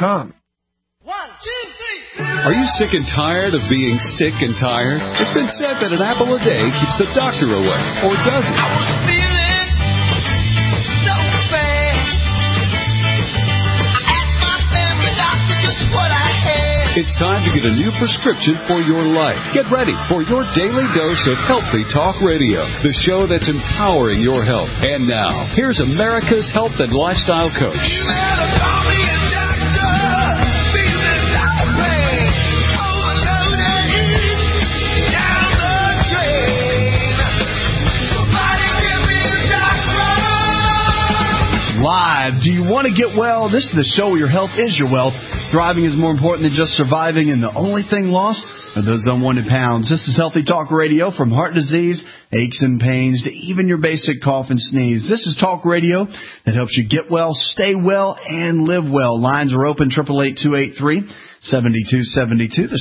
HealthyTalkRadio.com. 1, 2, 3. Are you sick and tired of being sick and tired? It's been said that an apple a day keeps the doctor away, or does it? I was feeling so bad. I asked my family doctor just what I had. It's time to get a new prescription for your life. Get ready for your daily dose of Healthy Talk Radio, the show that's empowering your health. And now, here's America's health and lifestyle coach. You better call me a doctor. Feeling that way. Overloaded. Down the drain. Somebody give me a doctor. Live. Do you want to get well? This is the show where your health is your wealth. Thriving is more important than just surviving, and the only thing lost are those unwanted pounds. This is Healthy Talk Radio, from heart disease, aches and pains, to even your basic cough and sneeze. This is talk radio that helps you get well, stay well, and live well. Lines are open, 888-283-7272. That's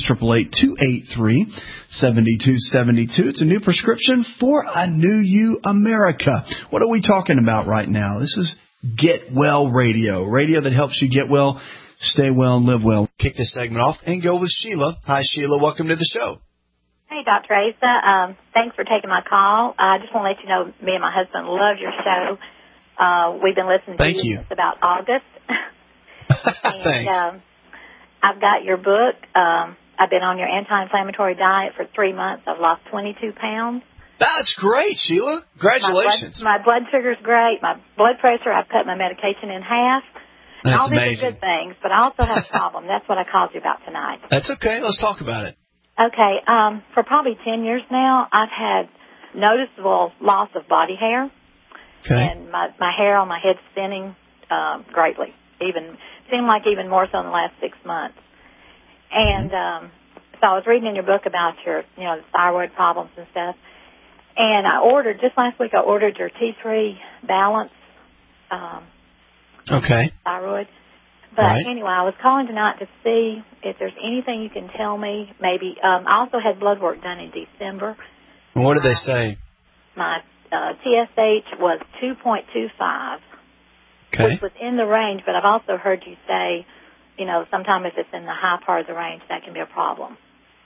888-283-7272. It's a new prescription for a new you, America. What are we talking about right now? This is Get Well Radio, radio that helps you get well, stay well, and live well. Kick this segment off and go with Sheila. Hi, Sheila. Welcome to the show. Hey, Dr. Asa. Thanks for taking my call. I just want to let you know, me and my husband love your show. We've been listening to you since about August. And, Thanks. I've got your book. I've been on your anti-inflammatory diet for 3 months. I've lost 22 pounds. That's great, Sheila. Congratulations. My blood sugar's great. My blood pressure, I've cut my medication in half. That's all these amazing. are good things, but I also have a problem. That's what I called you about tonight. That's okay. Let's talk about it. Okay. For probably 10 years now, I've had noticeable loss of body hair. Okay. And my hair on my head's thinning greatly. Seemed like even more so in the last 6 months. And so I was reading in your book about your, the thyroid problems and stuff. And just last week, I ordered your T3 Balance. Okay. Thyroid. But anyway, I was calling tonight to see if there's anything you can tell me. Maybe I also had blood work done in December. And what did they say? My TSH was 2.25, which was in the range. But I've also heard you say, sometimes if it's in the high part of the range, that can be a problem.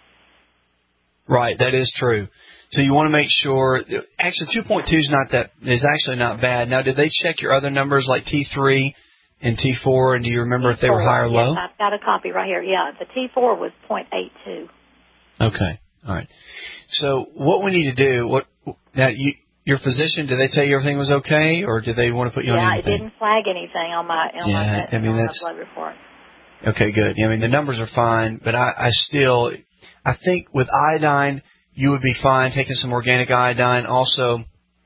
Right, that is true. So you want to make sure. Actually, 2.2 is actually not bad. Now, did they check your other numbers like T3 and T4? And do you remember if they were high or low? Yes, I've got a copy right here. Yeah, the T4 was 0.82. Okay, all right. So what we need to do? Your physician, did they tell you everything was okay, or did they want to put you on anything? Yeah, it didn't flag anything on my blood report. Okay, good. The numbers are fine, but I think with iodine, you would be fine taking some organic iodine. Also,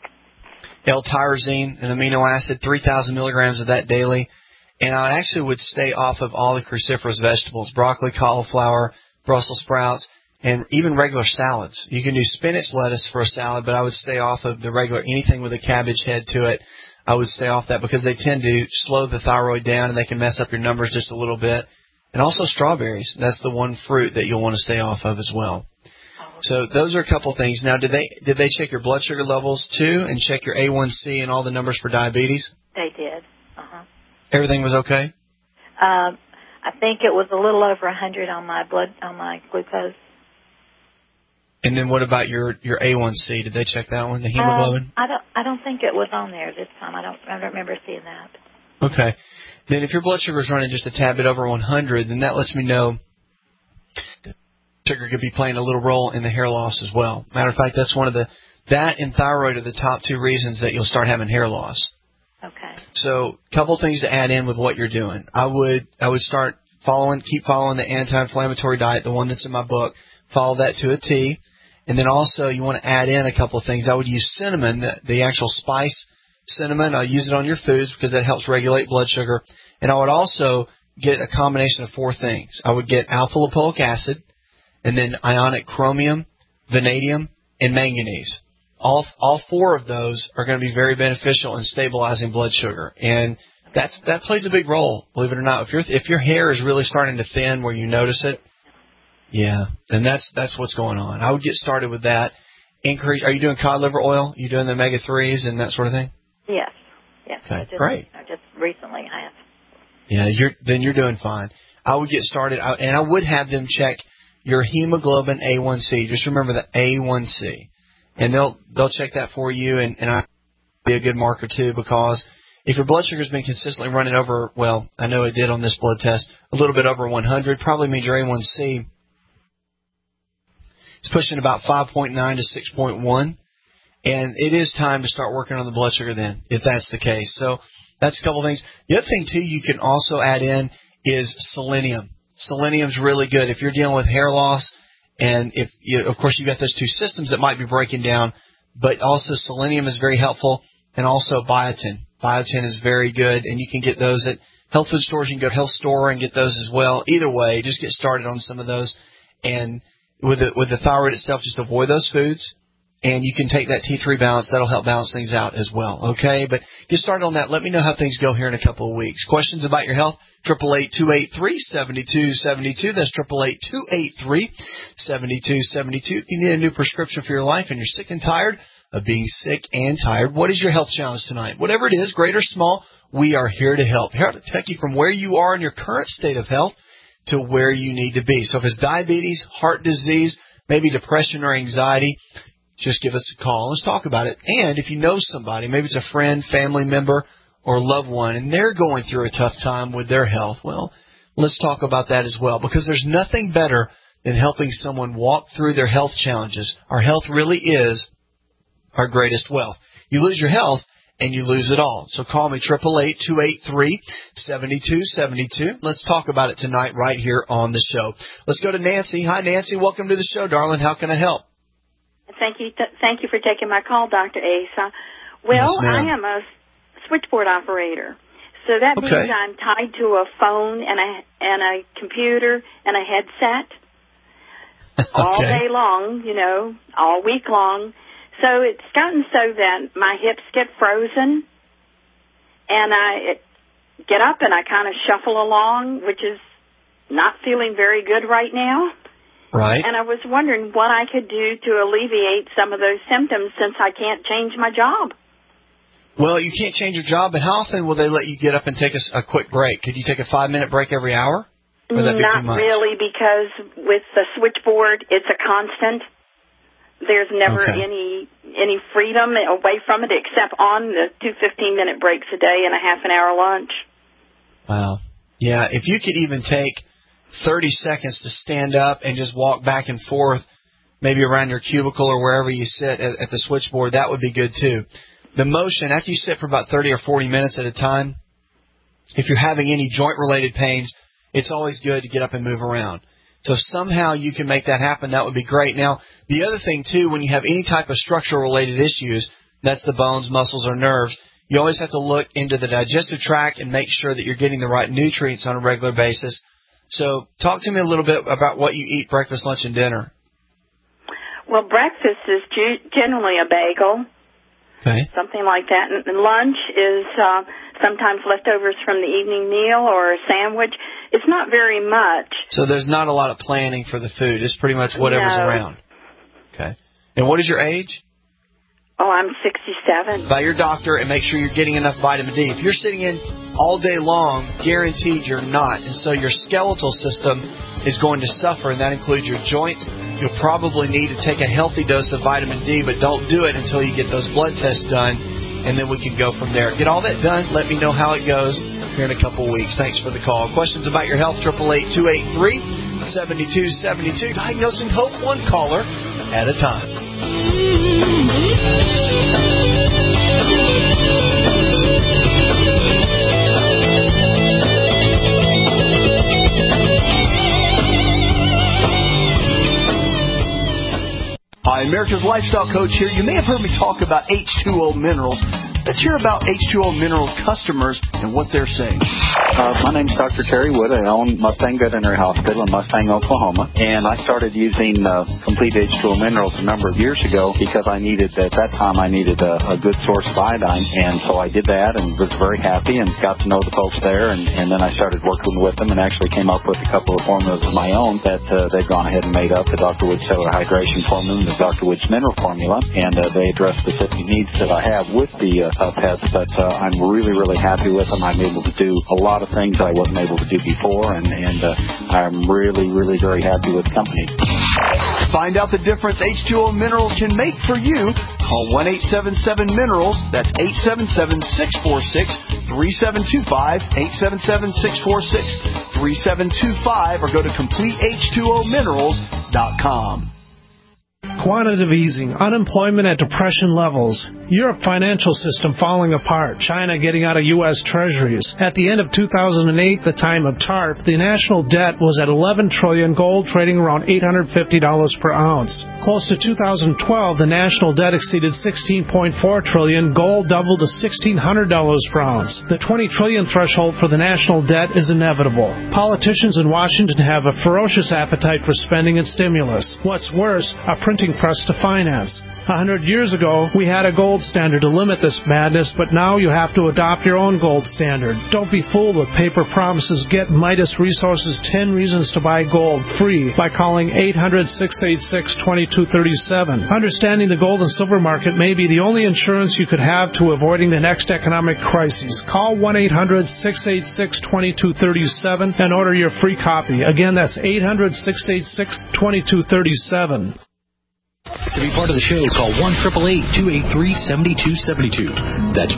L-tyrosine, an amino acid, 3,000 milligrams of that daily. And I actually would stay off of all the cruciferous vegetables, broccoli, cauliflower, Brussels sprouts, and even regular salads. You can do spinach lettuce for a salad, but I would stay off of the regular, anything with a cabbage head to it. I would stay off that because they tend to slow the thyroid down and they can mess up your numbers just a little bit. And also strawberries. That's the one fruit that you'll want to stay off of as well. So those are a couple things. Now, did they check your blood sugar levels too, and check your A1C and all the numbers for diabetes? They did. Everything was okay? I think it was a little over 100 on my glucose. And then what about your A1C? Did they check that one, the hemoglobin? I don't think it was on there this time. I don't remember seeing that. Okay. Then if your blood sugar is running just a tad bit over 100, then that lets me know sugar could be playing a little role in the hair loss as well. Matter of fact, that's that and thyroid are the top two reasons that you'll start having hair loss. Okay. So, a couple things to add in with what you're doing. I would keep following the anti-inflammatory diet, the one that's in my book. Follow that to a T. And then also you want to add in a couple of things. I would use cinnamon, the actual spice cinnamon. I'll use it on your foods because that helps regulate blood sugar. And I would also get a combination of 4 things. I would get alpha-lipoic acid, and then ionic chromium, vanadium, and manganese. All 4 of those are going to be very beneficial in stabilizing blood sugar. And that plays a big role, believe it or not. If your hair is really starting to thin where you notice it, then that's what's going on. I would get started with that. Are you doing cod liver oil? Are you doing the omega-3s and that sort of thing? Yes. Okay, great. I just recently have. Yeah, you're doing fine. I would get started, and I would have them check your hemoglobin A1C. Just remember the A1C, and they'll check that for you, and I be a good marker too, because if your blood sugar's been consistently running over, well, I know it did on this blood test, a little bit over 100, probably means your A1C is pushing about 5.9 to 6.1, and it is time to start working on the blood sugar then, if that's the case. So that's a couple of things. The other thing too you can also add in is selenium. Selenium's really good if you're dealing with hair loss, and if of course you got those two systems that might be breaking down, but also selenium is very helpful, and also biotin. Biotin is very good, and you can get those at health food stores. You can go to health store and get those as well. Either way, just get started on some of those. And with the thyroid itself, just avoid those foods, and you can take that T3 balance. That'll help balance things out as well. Okay, but get started on that. Let me know how things go here in a couple of weeks. Questions about your health? 888-283-7272. That's 888-283-7272. If you need a new prescription for your life and you're sick and tired of being sick and tired, what is your health challenge tonight? Whatever it is, great or small, we are here to help. Here to take you from where you are in your current state of health to where you need to be. So if it's diabetes, heart disease, maybe depression or anxiety, just give us a call. Let's talk about it. And if you know somebody, maybe it's a friend, family member, or loved one, and they're going through a tough time with their health, well, let's talk about that as well, because there's nothing better than helping someone walk through their health challenges. Our health really is our greatest wealth. You lose your health, and you lose it all. So call me, 888-283-7272. Let's talk about it tonight right here on the show. Let's go to Nancy. Hi, Nancy. Welcome to the show, darling. How can I help? Thank you for taking my call, Dr. Asa. Well, yes, I am a switchboard operator, so that means I'm tied to a phone and a computer and a headset all day long, all week long. So it's gotten so that my hips get frozen, and I get up and I kind of shuffle along, which is not feeling very good right now. Right. And I was wondering what I could do to alleviate some of those symptoms, since I can't change my job. Well, you can't change your job, but how often will they let you get up and take a quick break? Could you take a 5-minute break every hour? Or would that be too much? Not really, because with the switchboard, it's a constant. There's never any freedom away from it, except on the 2 15-minute breaks a day and a half-an-hour lunch. Wow. Yeah, if you could even take 30 seconds to stand up and just walk back and forth, maybe around your cubicle or wherever you sit at the switchboard, that would be good too. The motion, after you sit for about 30 or 40 minutes at a time, if you're having any joint-related pains, it's always good to get up and move around. So if somehow you can make that happen, that would be great. Now, the other thing, too, when you have any type of structural-related issues, that's the bones, muscles, or nerves, you always have to look into the digestive tract and make sure that you're getting the right nutrients on a regular basis. So talk to me a little bit about what you eat breakfast, lunch, and dinner. Well, breakfast is generally a bagel, something like that. And lunch is sometimes leftovers from the evening meal or a sandwich. It's not very much. So there's not a lot of planning for the food. It's pretty much whatever's around. Okay. And what is your age? Oh, I'm 67. By your doctor, and make sure you're getting enough vitamin D. If you're sitting in all day long, guaranteed you're not. And so your skeletal system is going to suffer, and that includes your joints. You'll probably need to take a healthy dose of vitamin D, but don't do it until you get those blood tests done, and then we can go from there. Get all that done. Let me know how it goes here in a couple weeks. Thanks for the call. Questions about your health, 888-283-7272. Diagnosing Hope, one caller at a time. Hi, America's Lifestyle Coach here. You may have heard me talk about H2O Minerals. Let's hear about H2O Minerals customers and what they're saying. My name's Dr. Terry Wood. I own Mustang Veterinary Hospital in Mustang, Oklahoma. And I started using Complete H2O Minerals a number of years ago because at that time I needed a good source of iodine. And so I did that and was very happy and got to know the folks there. And then I started working with them and actually came up with a couple of formulas of my own that they've gone ahead and made up, the Dr. Wood Cellular Hydration Formula and the Dr. Wood's Mineral Formula. And they address specific needs that I have with the pets, but I'm really, really happy with them. I'm able to do a lot of things I wasn't able to do before, and I'm really, really very happy with the company. Find out the difference H2O Minerals can make for you. Call 1-877-MINERALS. That's 877-646-3725, 877-646-3725, or go to CompleteH2OMinerals.com. Quantitative easing, unemployment at depression levels, Europe financial system falling apart, China getting out of U.S. treasuries. At the end of 2008, the time of TARP, the national debt was at $11 trillion, gold trading around $850 per ounce. Close to 2012, the national debt exceeded $16.4 trillion, gold doubled to $1,600 per ounce. The $20 trillion threshold for the national debt is inevitable. Politicians in Washington have a ferocious appetite for spending and stimulus. What's worse, a printing press to finance. 100 years ago, we had a gold standard to limit this madness, but now you have to adopt your own gold standard. Don't be fooled with paper promises. Get Midas Resources 10 Reasons to Buy Gold free by calling 800-686-2237. Understanding the gold and silver market may be the only insurance you could have to avoiding the next economic crisis. Call 1-800-686-2237 and order your free copy. Again, that's 800-686-2237. To be part of the show, call 1-888-283-7272. That's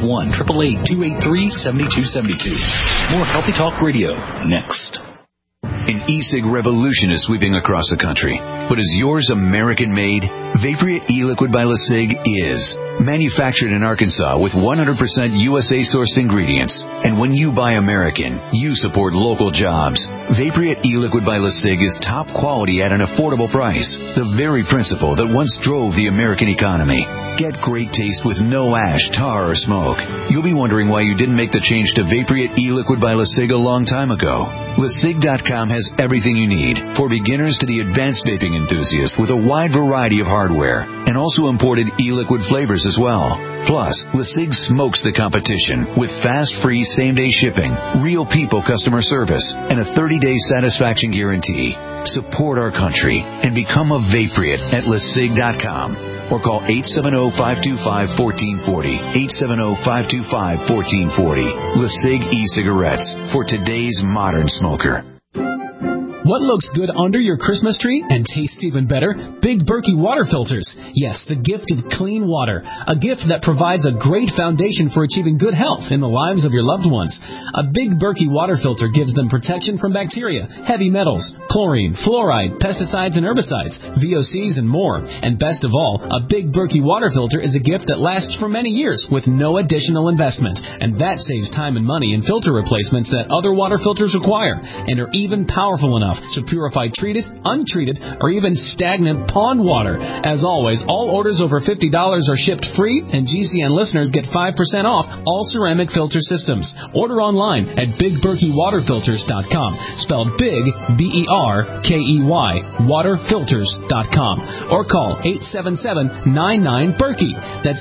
1-888-283-7272. More Healthy Talk Radio next. An e-cig revolution is sweeping across the country. But is yours American-made? Vaporeat e-liquid by LeSig is. Manufactured in Arkansas with 100% USA-sourced ingredients. And when you buy American, you support local jobs. Vaporeat e-liquid by LeSig is top quality at an affordable price. The very principle that once drove the American economy. Get great taste with no ash, tar, or smoke. You'll be wondering why you didn't make the change to Vaporeat e-liquid by LeSig a long time ago. LeSig.com has everything you need, for beginners to the advanced vaping enthusiast, with a wide variety of hardware, and also imported e-liquid flavors as well. Plus, LeSig smokes the competition with fast, free, same-day shipping, real people customer service, and a 30-day satisfaction guarantee. Support our country and become a Vaporeat at LeSig.com. Or call 870-525-1440, 870-525-1440. LeSig e-cigarettes for today's modern smoker. What looks good under your Christmas tree and tastes even better? Big Berkey water filters. Yes, the gift of clean water. A gift that provides a great foundation for achieving good health in the lives of your loved ones. A Big Berkey water filter gives them protection from bacteria, heavy metals, chlorine, fluoride, pesticides and herbicides, VOCs and more. And best of all, a Big Berkey water filter is a gift that lasts for many years with no additional investment. And that saves time and money in filter replacements that other water filters require, and are even powerful enough to purify treated, untreated, or even stagnant pond water. As always, all orders over $50 are shipped free, and GCN listeners get 5% off all ceramic filter systems. Order online at BigBerkeyWaterFilters.com, spelled Big, B-E-R-K-E-Y, waterfilters.com, or call 877-99-BERKEY. That's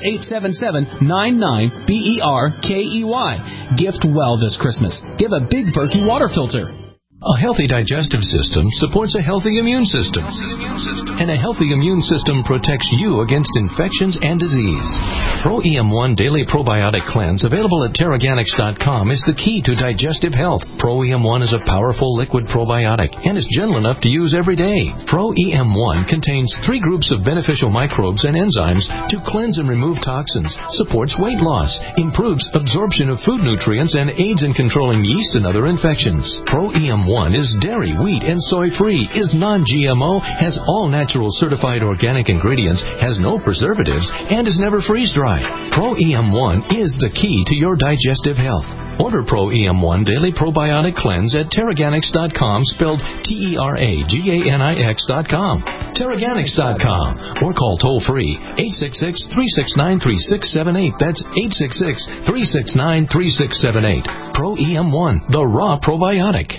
877-99-BERKEY. Gift well this Christmas. Give a Big Berkey water filter. A healthy digestive system supports a healthy immune system. And a healthy immune system protects you against infections and disease. Pro EM1 Daily Probiotic Cleanse, available at Terraganics.com, is the key to digestive health. Pro EM1 is a powerful liquid probiotic and is gentle enough to use every day. Pro EM1 contains 3 groups of beneficial microbes and enzymes to cleanse and remove toxins, supports weight loss, improves absorption of food nutrients, and aids in controlling yeast and other infections. Pro EM1 is dairy, wheat, and soy-free, is non-GMO, has all natural certified organic ingredients, has no preservatives, and is never freeze-dried. Pro EM1 is the key to your digestive health. Order Pro EM1 Daily Probiotic Cleanse at Terraganics.com, spelled Terraganix.com. Terraganics.com, or call toll-free 866-369-3678. That's 866-369-3678. Pro EM1, the raw probiotic.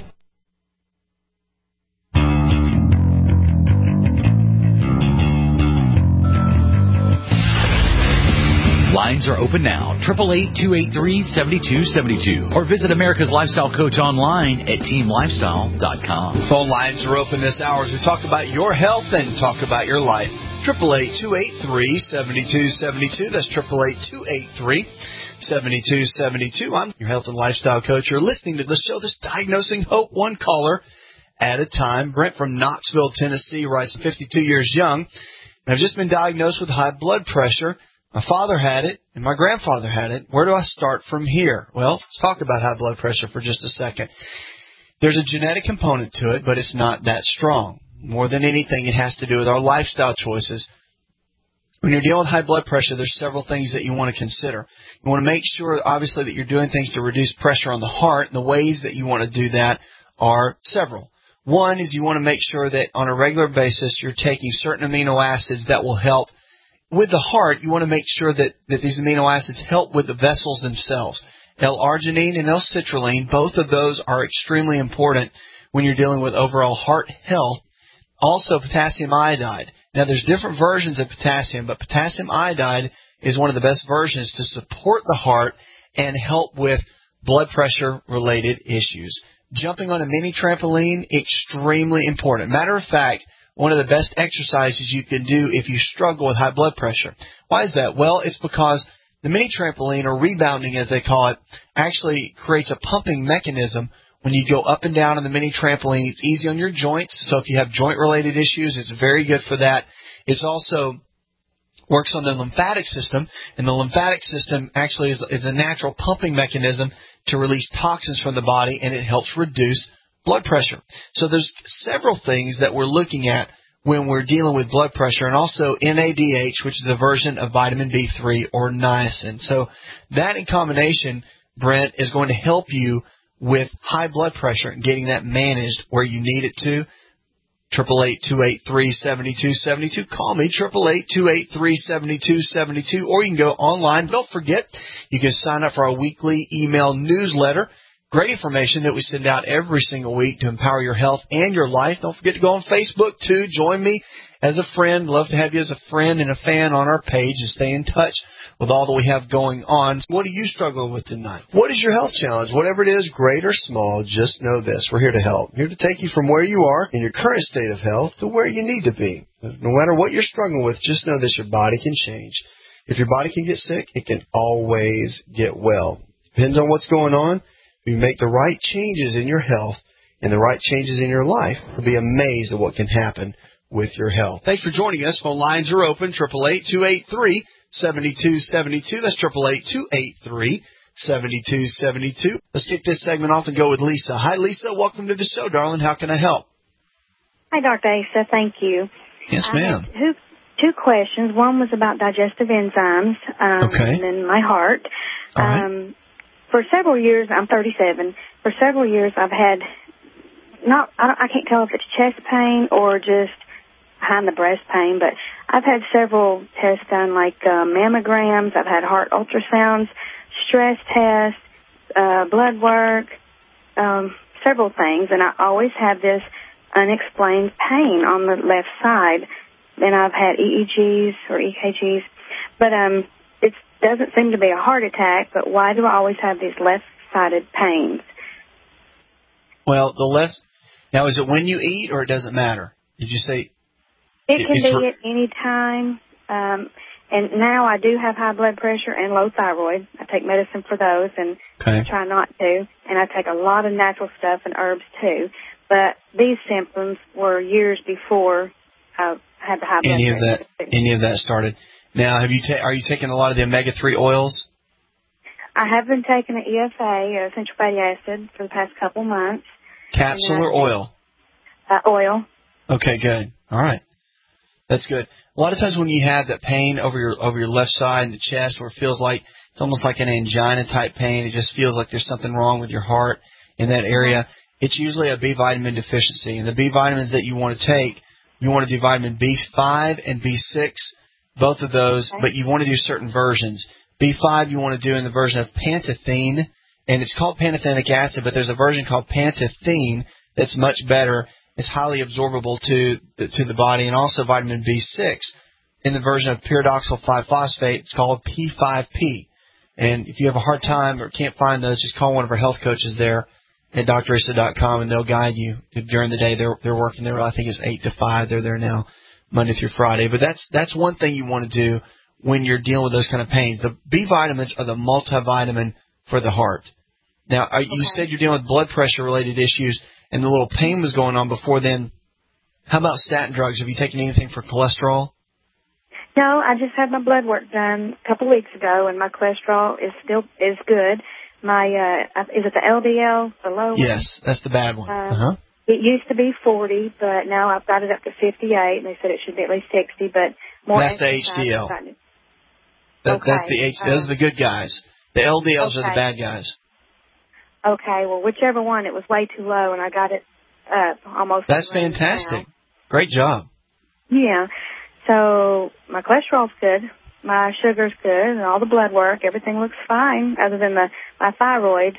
Lines are open now, 888-283-7272. Or visit America's Lifestyle Coach online at teamlifestyle.com. Phone lines are open this hour as we talk about your health and talk about your life. 888-283-7272. That's 7272. I'm your health and lifestyle coach. You're listening to the show that's diagnosing hope one caller at a time. Brent from Knoxville, Tennessee writes, 52 years young, and I've just been diagnosed with high blood pressure. My father had it, and my grandfather had it. Where do I start from here? Well, let's talk about high blood pressure for just a second. There's a genetic component to it, but it's not that strong. More than anything, it has to do with our lifestyle choices. When you're dealing with high blood pressure, there's several things that you want to consider. You want to make sure, obviously, that you're doing things to reduce pressure on the heart, and the ways that you want to do that are several. One is you want to make sure that on a regular basis you're taking certain amino acids that will help with the heart. You want to make sure that these amino acids help with the vessels themselves. L-arginine and L-citrulline, both of those are extremely important when you're dealing with overall heart health. Also, potassium iodide. Now, there's different versions of potassium, but potassium iodide is one of the best versions to support the heart and help with blood pressure-related issues. Jumping on a mini trampoline, extremely important. Matter of fact, one of the best exercises you can do if you struggle with high blood pressure. Why is that? Well, it's because the mini trampoline, or rebounding as they call it, actually creates a pumping mechanism. When you go up and down on the mini trampoline, it's easy on your joints. So if you have joint-related issues, it's very good for that. It's also works on the lymphatic system, and the lymphatic system actually is a natural pumping mechanism to release toxins from the body, and it helps reduce blood pressure. So there's several things that we're looking at when we're dealing with blood pressure, and also NADH, which is a version of vitamin B3 or niacin. So that in combination, Brent, is going to help you with high blood pressure and getting that managed where you need it to. 888-283-7272. Call me, 888-283-7272, or you can go online. Don't forget, you can sign up for our weekly email newsletter. Great information that we send out every single week to empower your health and your life. Don't forget to go on Facebook, too. Join me as a friend. Love to have you as a friend and a fan on our page and stay in touch with all that we have going on. What are you struggling with tonight? What is your health challenge? Whatever it is, great or small, just know this. We're here to help. Here to take you from where you are in your current state of health to where you need to be. No matter what you're struggling with, just know this, your body can change. If your body can get sick, it can always get well. Depends on what's going on. If you make the right changes in your health and the right changes in your life, you'll be amazed at what can happen with your health. Thanks for joining us. Phone lines are open, 888-283-7272. That's 888-283-7272. Let's kick this segment off and go with Lisa. Hi, Lisa. Welcome to the show, darling. How can I help? Hi, Dr. Asa. Thank you. Yes, ma'am. Two questions. One was about digestive enzymes and then my heart. All right. For several years, I'm 37. For several years, I've had I can't tell if it's chest pain or just behind the breast pain, but I've had several tests done, like mammograms. I've had heart ultrasounds, stress tests, blood work, several things, and I always have this unexplained pain on the left side. Then I've had EEGs or EKGs, but it doesn't seem to be a heart attack, but why do I always have these left-sided pains? Well, now is it when you eat or it doesn't matter? Did you say? It can be at any time, and now I do have high blood pressure and low thyroid. I take medicine for those and try not to, and I take a lot of natural stuff and herbs too, but these symptoms were years before I had the high blood pressure. Any of that started. Now, are you taking a lot of the omega-3 oils? I have been taking the EFA, essential fatty acid, for the past couple months. Capsule or oil? Oil. Okay, good. All right. That's good. A lot of times when you have that pain over your left side in the chest, where it feels like it's almost like an angina type pain, it just feels like there's something wrong with your heart in that area, it's usually a B vitamin deficiency. And the B vitamins that you want to take, you want to do vitamin B5 and B6, both of those, but you want to do certain versions. B5 you want to do in the version of pantothene, and it's called pantothenic acid, but there's a version called pantothene that's much better. It's highly absorbable to the body, and also vitamin B6 in the version of pyridoxal 5-phosphate. It's called P5P. And if you have a hard time or can't find those, just call one of our health coaches there at drisa.com, and they'll guide you during the day. They're working there. I think it's 8 to 5. They're there now Monday through Friday. But that's one thing you want to do when you're dealing with those kind of pains. The B vitamins are the multivitamin for the heart. Now, you said you're dealing with blood pressure-related issues, and the little pain was going on before then. How about statin drugs? Have you taken anything for cholesterol? No, I just had my blood work done a couple weeks ago, and my cholesterol is good. My is it the LDL, the low one? Yes, that's the bad one. It used to be 40, but now I've got it up to 58, and they said it should be at least 60, but more. That's the HDL. That's the those are the good guys. The LDLs are the bad guys. Okay, well, whichever one, it was way too low, and I got it up almost. That's fantastic. Great job. Yeah. So my cholesterol's good, my sugar's good, and all the blood work, everything looks fine, other than my thyroid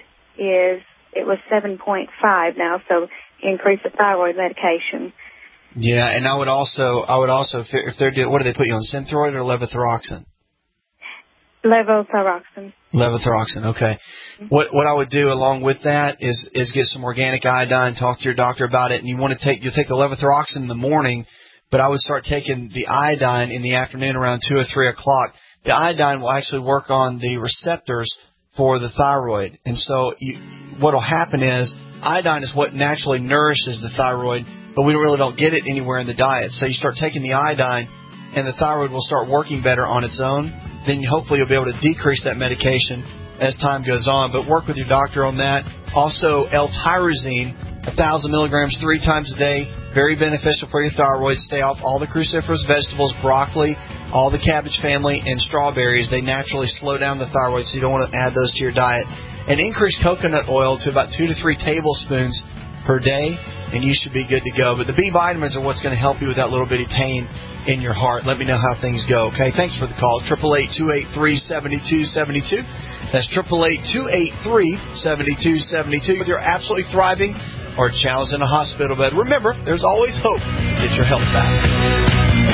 it was 7.5 now, so increase the thyroid medication. Yeah, and I would also, if they're doing, what do they put you on, Synthroid or levothyroxine? Levothyroxine. Levothyroxine, okay. Mm-hmm. What I would do along with that is get some organic iodine, talk to your doctor about it, and you'll take the levothyroxine in the morning, but I would start taking the iodine in the afternoon around 2 or 3 o'clock. The iodine will actually work on the receptors for the thyroid, and so what will happen is iodine is what naturally nourishes the thyroid, but we really don't get it anywhere in the diet. So you start taking the iodine, and the thyroid will start working better on its own. Then hopefully you'll be able to decrease that medication as time goes on. But work with your doctor on that. Also, L-tyrosine, 1,000 milligrams 3 times a day, very beneficial for your thyroid. Stay off all the cruciferous vegetables, broccoli, all the cabbage family, and strawberries. They naturally slow down the thyroid, so you don't want to add those to your diet. And increase coconut oil to about 2 to 3 tablespoons per day, and you should be good to go. But the B vitamins are what's going to help you with that little bitty pain in your heart. Let me know how things go, okay? Thanks for the call. 888-283-7272. That's 888-283-7272. Whether you're absolutely thriving or challenged in a hospital bed, remember, there's always hope to get your health back.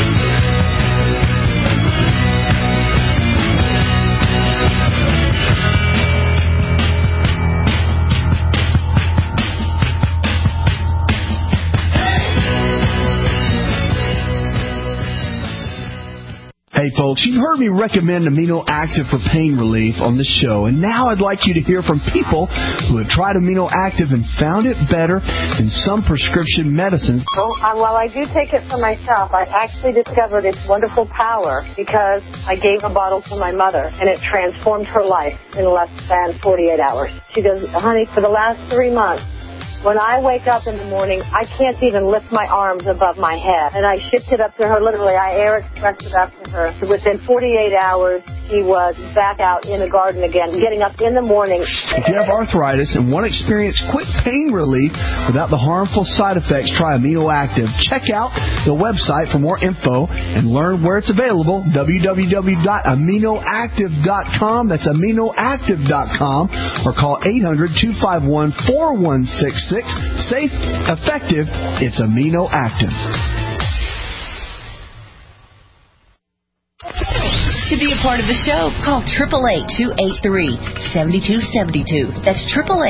Hey folks, you've heard me recommend Amino Active for pain relief on the show, and now I'd like you to hear from people who have tried Amino Active and found it better than some prescription medicines. Well, while I do take it for myself, I actually discovered its wonderful power because I gave a bottle to my mother, and it transformed her life in less than 48 hours. She goes, honey, for the last 3 months, when I wake up in the morning, I can't even lift my arms above my head. And I shipped it up to her, literally. I air expressed it up to her. So within 48 hours, she was back out in the garden again, getting up in the morning. If you have arthritis and want to experience quick pain relief without the harmful side effects, try Amino Active. Check out the website for more info and learn where it's available, www.aminoactive.com. That's aminoactive.com, or call 800-251-4166. Safe, effective, it's Amino Active. To be a part of the show, call 888-283-7272. That's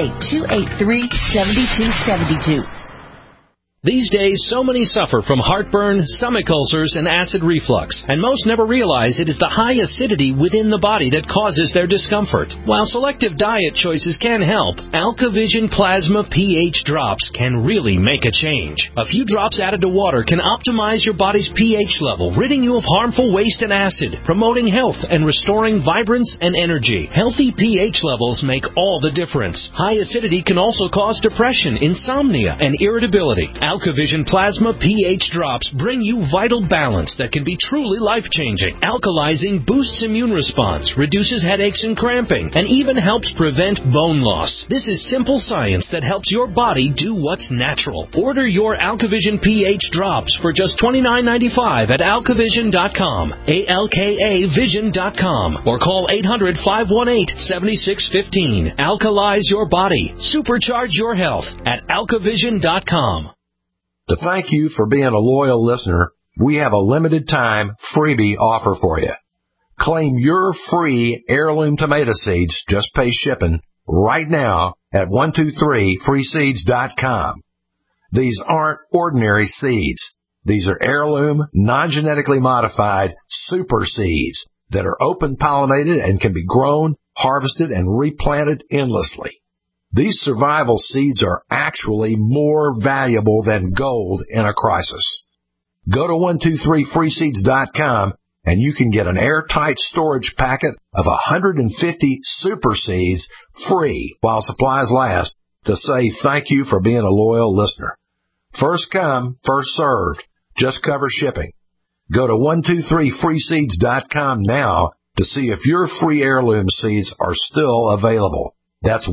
888-283-7272. These days, so many suffer from heartburn, stomach ulcers, and acid reflux, and most never realize it is the high acidity within the body that causes their discomfort. While selective diet choices can help, AlkaVision Plasma pH drops can really make a change. A few drops added to water can optimize your body's pH level, ridding you of harmful waste and acid, promoting health and restoring vibrance and energy. Healthy pH levels make all the difference. High acidity can also cause depression, insomnia, and irritability. AlkaVision Plasma pH drops bring you vital balance that can be truly life-changing. Alkalizing boosts immune response, reduces headaches and cramping, and even helps prevent bone loss. This is simple science that helps your body do what's natural. Order your AlkaVision pH drops for just $29.95 at alkavision.com, ALKAvision.com, or call 800-518-7615. Alkalize your body. Supercharge your health at alkavision.com. To thank you for being a loyal listener, we have a limited time freebie offer for you. Claim your free heirloom tomato seeds, just pay shipping, right now at 123freeseeds.com. These aren't ordinary seeds. These are heirloom, non-genetically modified super seeds. that are open pollinated and can be grown, harvested, and replanted endlessly. These survival seeds are actually more valuable than gold in a crisis. Go to 123freeseeds.com and you can get an airtight storage packet of 150 super seeds free while supplies last to say thank you for being a loyal listener. First come, first served. Just cover shipping. Go to 123freeseeds.com now to see if your free heirloom seeds are still available. That's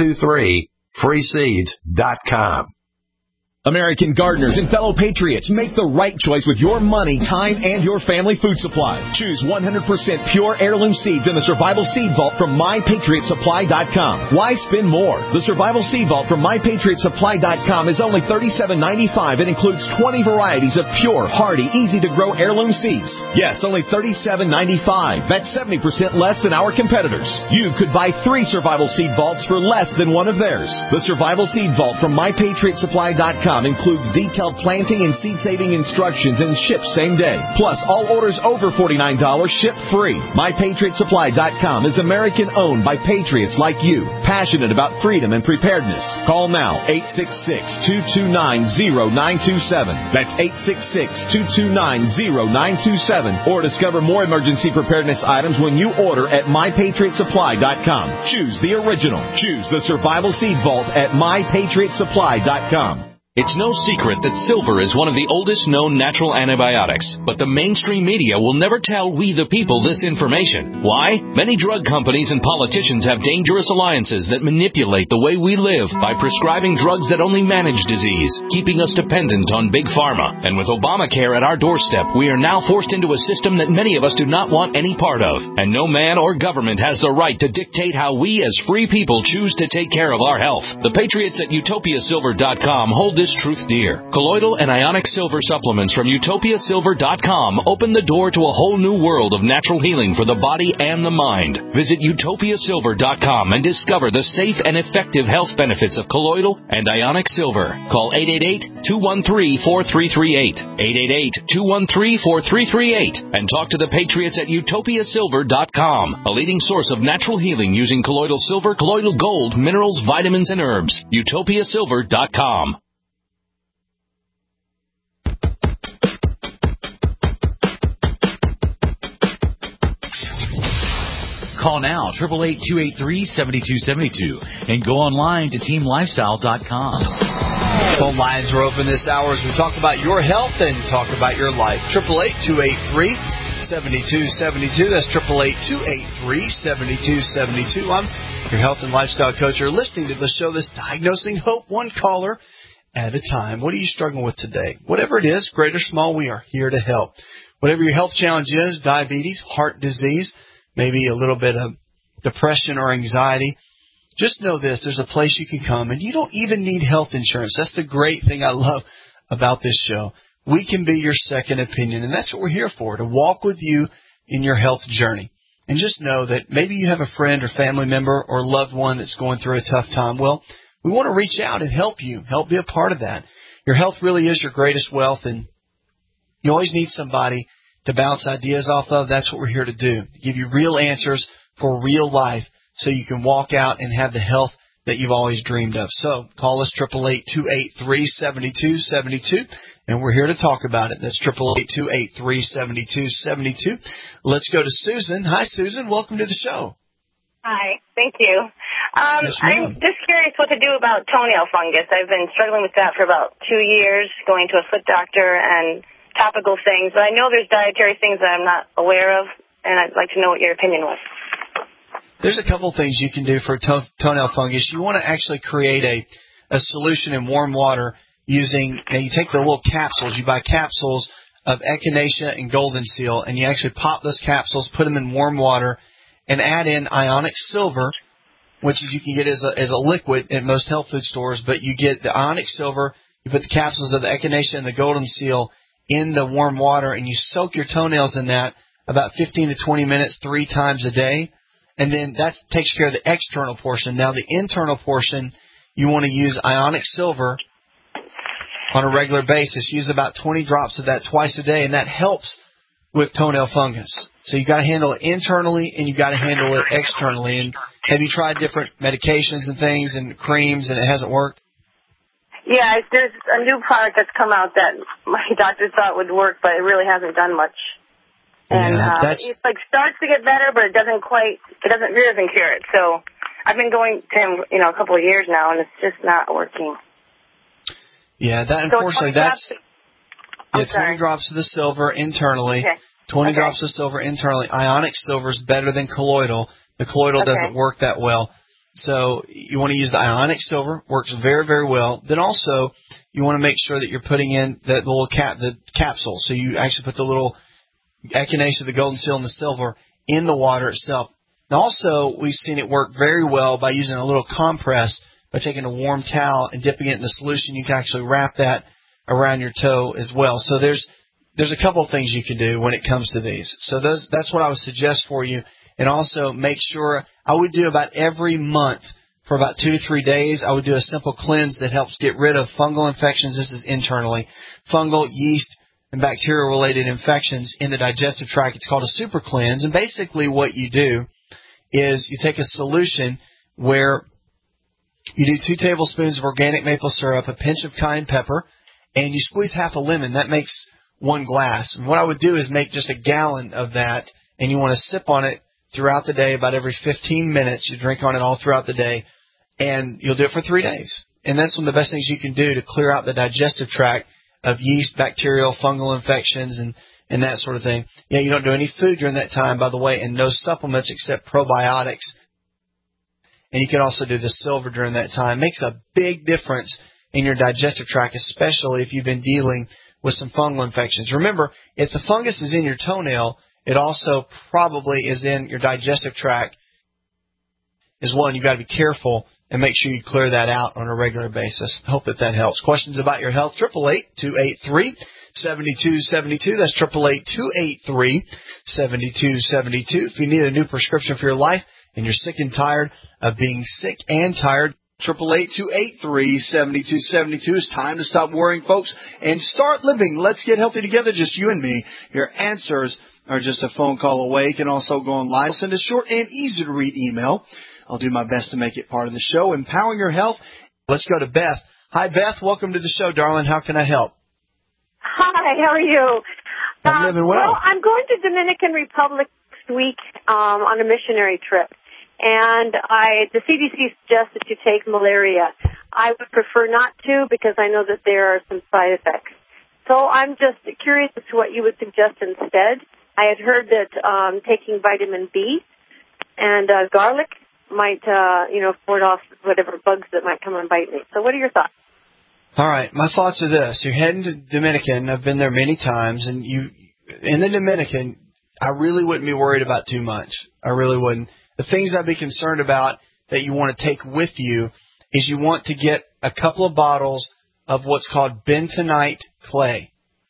123freeseeds.com. American gardeners and fellow patriots, make the right choice with your money, time, and your family food supply. Choose 100% pure heirloom seeds in the Survival Seed Vault from MyPatriotSupply.com. Why spend more? The Survival Seed Vault from MyPatriotSupply.com is only $37.95 and includes 20 varieties of pure, hardy, easy-to-grow heirloom seeds. Yes, only $37.95. That's 70% less than our competitors. You could buy 3 Survival Seed Vaults for less than one of theirs. The Survival Seed Vault from MyPatriotSupply.com includes detailed planting and seed-saving instructions and ships same day. Plus, all orders over $49 ship free. MyPatriotSupply.com is American-owned by patriots like you, passionate about freedom and preparedness. Call now, 866-229-0927. That's 866-229-0927. Or discover more emergency preparedness items when you order at MyPatriotSupply.com. Choose the original. Choose the Survival Seed Vault at MyPatriotSupply.com. It's no secret that silver is one of the oldest known natural antibiotics, but the mainstream media will never tell we the people this information. Why? Many drug companies and politicians have dangerous alliances that manipulate the way we live by prescribing drugs that only manage disease, keeping us dependent on big pharma. And with Obamacare at our doorstep, we are now forced into a system that many of us do not want any part of. And no man or government has the right to dictate how we as free people choose to take care of our health. The patriots at UtopiaSilver.com hold this truth dear. Colloidal and ionic silver supplements from UtopiaSilver.com open the door to a whole new world of natural healing for the body and the mind. Visit UtopiaSilver.com and discover the safe and effective health benefits of colloidal and ionic silver. Call 888-213-4338. 888-213-4338 and talk to the patriots at UtopiaSilver.com, a leading source of natural healing using colloidal silver, colloidal gold, minerals, vitamins, and herbs. UtopiaSilver.com. Call now, 888-283-7272, and go online to teamlifestyle.com. Phone lines are open this hour as we talk about your health and talk about your life. 888-283-7272. That's 888-283-7272. I'm your health and lifestyle coach. You're listening to the show that's diagnosing hope one caller at a time. What are you struggling with today? Whatever it is, great or small, we are here to help. Whatever your health challenge is, diabetes, heart disease, maybe a little bit of depression or anxiety, just know this, there's a place you can come, and you don't even need health insurance. That's the great thing I love about this show. We can be your second opinion, and that's what we're here for, to walk with you in your health journey. And just know that maybe you have a friend or family member or loved one that's going through a tough time. Well, we want to reach out and help you, help be a part of that. Your health really is your greatest wealth, and you always need somebody to bounce ideas off of. That's what we're here to do, to give you real answers for real life so you can walk out and have the health that you've always dreamed of. So call us 888-283-7272, and we're here to talk about it. That's 888-283-7272. Let's go to Susan. Hi, Susan. Welcome to the show. Hi. Thank you. Yes, I'm just curious what to do about toenail fungus. I've been struggling with that for about 2 years, going to a foot doctor and topical things, but I know there's dietary things that I'm not aware of, and I'd like to know what your opinion was. There's a couple things you can do for toenail fungus. You want to actually create a solution in warm water using, you take the little capsules, you buy capsules of echinacea and golden seal, and you actually pop those capsules, put them in warm water, and add in ionic silver, which you can get as a liquid at most health food stores, but you get the ionic silver, you put the capsules of the echinacea and the golden seal in the warm water, and you soak your toenails in that about 15 to 20 minutes 3 times a day, and then that takes care of the external portion. Now, the internal portion, you want to use ionic silver on a regular basis. Use about 20 drops of that twice a day, and that helps with toenail fungus. So you got to handle it internally and you got to handle it externally. And have you tried different medications and things and creams and it hasn't worked? Yeah, there's a new product that's come out that my doctor thought would work, but it really hasn't done much. And it like starts to get better, but it doesn't cure it. So I've been going to him, a couple of years now, and it's just not working. Yeah, unfortunately, that's 20 drops of the silver internally. Okay. 20 drops of silver internally. Ionic silver is better than colloidal. The colloidal doesn't work that well. So you want to use the ionic silver. Works very, very well. Then also you want to make sure that you're putting in the little the capsule. So you actually put the little echinacea, the golden seal, and the silver in the water itself. And also we've seen it work very well by using a little compress, by taking a warm towel and dipping it in the solution. You can actually wrap that around your toe as well. So there's a couple of things you can do when it comes to these. So that's what I would suggest for you. And also make sure, I would do about every month for about 2 to 3 days, I would do a simple cleanse that helps get rid of fungal infections. This is internally. Fungal, yeast, and bacterial-related infections in the digestive tract. It's called a super cleanse. And basically what you do is you take a solution where you do 2 tablespoons of organic maple syrup, a pinch of cayenne pepper, and you squeeze half a lemon. That makes 1 glass. And what I would do is make just a gallon of that, and you want to sip on it throughout the day, about every 15 minutes. You drink on it all throughout the day, and you'll do it for 3 days. And that's one of the best things you can do to clear out the digestive tract of yeast, bacterial, fungal infections, and that sort of thing. Yeah, you don't do any food during that time, by the way, and no supplements except probiotics. And you can also do the silver during that time. Makes a big difference in your digestive tract, especially if you've been dealing with some fungal infections. Remember, if the fungus is in your toenail, it also probably is in your digestive tract as well, and you've got to be careful and make sure you clear that out on a regular basis. Hope that helps. Questions about your health, 888-283-7272. That's 888-283-7272. If you need a new prescription for your life and you're sick and tired of being sick and tired, 888-283-7272. It's time to stop worrying, folks, and start living. Let's get healthy together, just you and me. Your answers are just a phone call away. You can also go online. Send a short and easy-to-read email. I'll do my best to make it part of the show. Empowering your health. Let's go to Beth. Hi, Beth. Welcome to the show, darling. How can I help? Hi, how are you? I'm living well. Well, I'm going to Dominican Republic next week on a missionary trip. And the CDC suggests that you take malaria. I would prefer not to because I know that there are some side effects. So I'm just curious as to what you would suggest instead. I had heard that taking vitamin B and garlic might, ward off whatever bugs that might come and bite me. So what are your thoughts? All right. My thoughts are this. You're heading to Dominican. I've been there many times. And in the Dominican, I really wouldn't be worried about too much. I really wouldn't. The things I'd be concerned about that you want to take with you is you want to get a couple of bottles of what's called bentonite clay.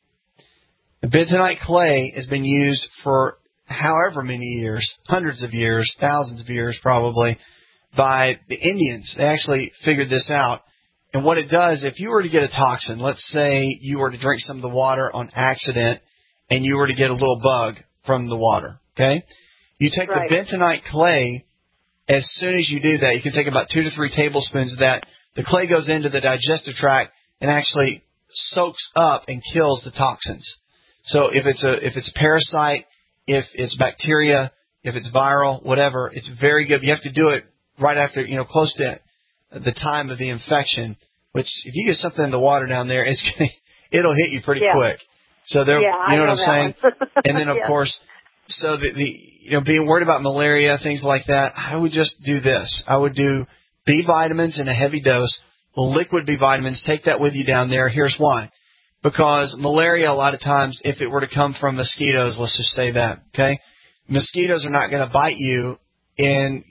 The bentonite clay has been used for however many years, hundreds of years, thousands of years probably, by the Indians. They actually figured this out. And what it does, if you were to get a toxin, let's say you were to drink some of the water on accident and you were to get a little bug from the water, okay? You take the bentonite clay, as soon as you do that, you can take about 2 to 3 tablespoons of that. The clay goes into the digestive tract and actually soaks up and kills the toxins. So if it's parasite, if it's bacteria, if it's viral, whatever, it's very good. You have to do it right after, close to the time of the infection, which if you get something in the water down there, it'll hit you pretty quick. So you know what I'm saying? And then, of course, so being worried about malaria, things like that, I would just do this. I would do B vitamins in a heavy dose, liquid B vitamins. Take that with you down there. Here's why. Because malaria, a lot of times, if it were to come from mosquitoes, let's just say that, okay? Mosquitoes are not going to bite you if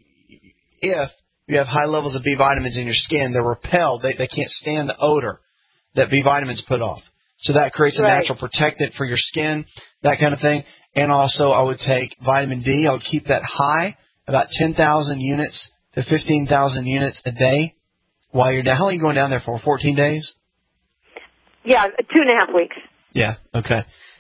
you have high levels of B vitamins in your skin. They're repelled. They can't stand the odor that B vitamins put off. So that creates a natural protectant for your skin, that kind of thing. And also, I would take vitamin D. I would keep that high, about 10,000 units to 15,000 units a day while you're down. How long are you going down there for? 14 days? Yeah, 2.5 weeks. Yeah, okay.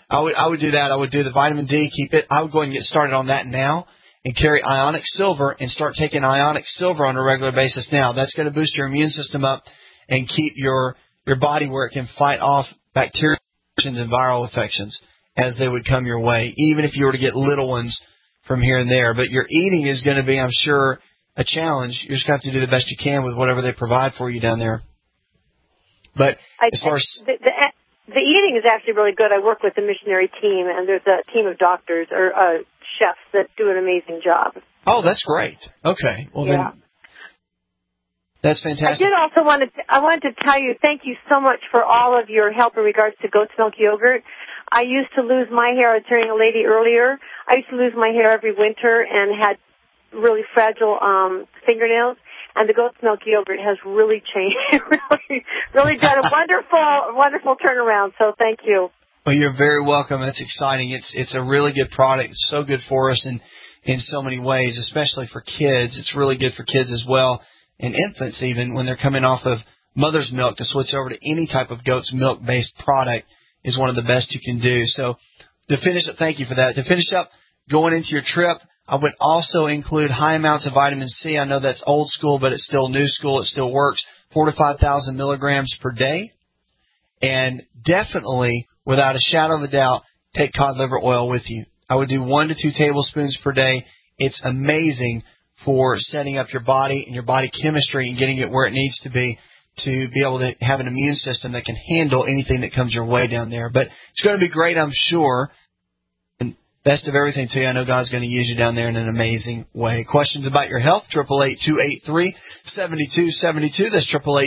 I would do that. I would do the vitamin D, keep it. I would go ahead and get started on that now and carry Ionic Silver and start taking Ionic Silver on a regular basis now. That's going to boost your immune system up and keep your body where it can fight off bacteria and viral infections as they would come your way, even if you were to get little ones from here and there. But your eating is going to be, I'm sure, a challenge. You're just going to have to do the best you can with whatever they provide for you down there. But as far as the eating is actually really good. I work with the missionary team, and there's a team of doctors or chefs that do an amazing job. Oh, that's great. Okay. Well, then that's fantastic. I did also I wanted to tell you, thank you so much for all of your help in regards to goat's milk yogurt. I used to lose my hair. I was telling a lady earlier, I used to lose my hair every winter and had really fragile fingernails. And the goat's milk yogurt has really changed, really done a wonderful turnaround. So thank you. Well, you're very welcome. That's exciting. It's a really good product. It's so good for us in so many ways, especially for kids. It's really good for kids as well, and infants even, when they're coming off of mother's milk. To switch over to any type of goat's milk-based product is one of the best you can do. So to finish up, thank you for that. To finish up, going into your trip, I would also include high amounts of vitamin C. I know that's old school, but it's still new school. It still works. 4,000 to 5,000 milligrams per day. And definitely, without a shadow of a doubt, take cod liver oil with you. I would do 1 to 2 tablespoons per day. It's amazing for setting up your body and your body chemistry and getting it where it needs to be able to have an immune system that can handle anything that comes your way down there. But it's going to be great, I'm sure. Best of everything to you. I know God's going to use you down there in an amazing way. Questions about your health? 888-283-7272. That's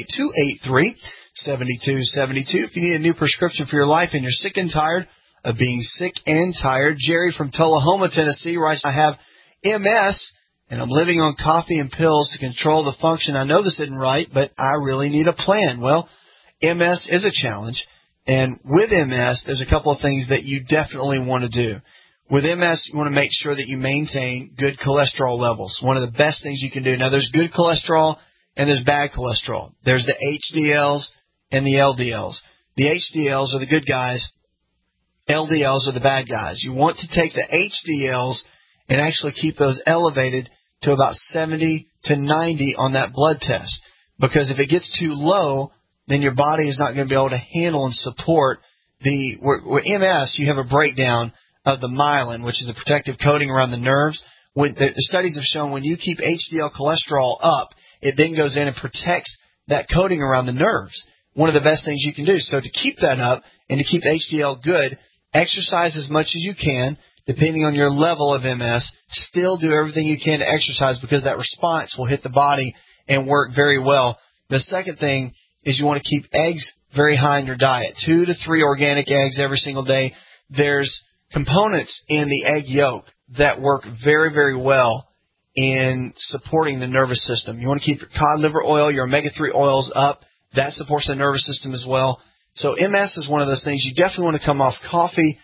888-283-7272. If you need a new prescription for your life and you're sick and tired of being sick and tired, Jerry from Tullahoma, Tennessee writes, I have MS and I'm living on coffee and pills to control the function. I know this isn't right, but I really need a plan. Well, MS is a challenge. And with MS, there's a couple of things that you definitely want to do. With MS, you want to make sure that you maintain good cholesterol levels. One of the best things you can do. Now, there's good cholesterol and there's bad cholesterol. There's the HDLs and the LDLs. The HDLs are the good guys. LDLs are the bad guys. You want to take the HDLs and actually keep those elevated to about 70 to 90 on that blood test. Because if it gets too low, then your body is not going to be able to handle and support where MS, you have a breakdown of the myelin, which is the protective coating around the nerves. The studies have shown when you keep HDL cholesterol up, it then goes in and protects that coating around the nerves. One of the best things you can do. So to keep that up and to keep HDL good, exercise as much as you can, depending on your level of MS. Still do everything you can to exercise because that response will hit the body and work very well. The second thing is you want to keep eggs very high in your diet. 2 to 3 organic eggs every single day. There's components in the egg yolk that work very, very well in supporting the nervous system. You want to keep your cod liver oil, your omega-3 oils up. That supports the nervous system as well. So MS is one of those things. You definitely want to come off coffee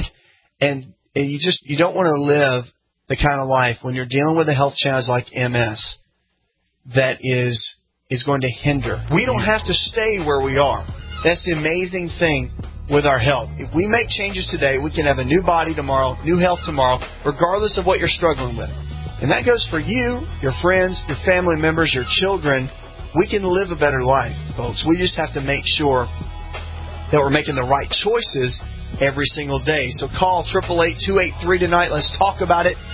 and you don't want to live the kind of life when you're dealing with a health challenge like MS that is going to hinder. We don't have to stay where we are. That's the amazing thing with our health. If we make changes today, we can have a new body tomorrow, new health tomorrow, regardless of what you're struggling with. And that goes for you, your friends, your family members, your children. We can live a better life, folks. We just have to make sure that we're making the right choices every single day. So call 888-283 tonight. Let's talk about it.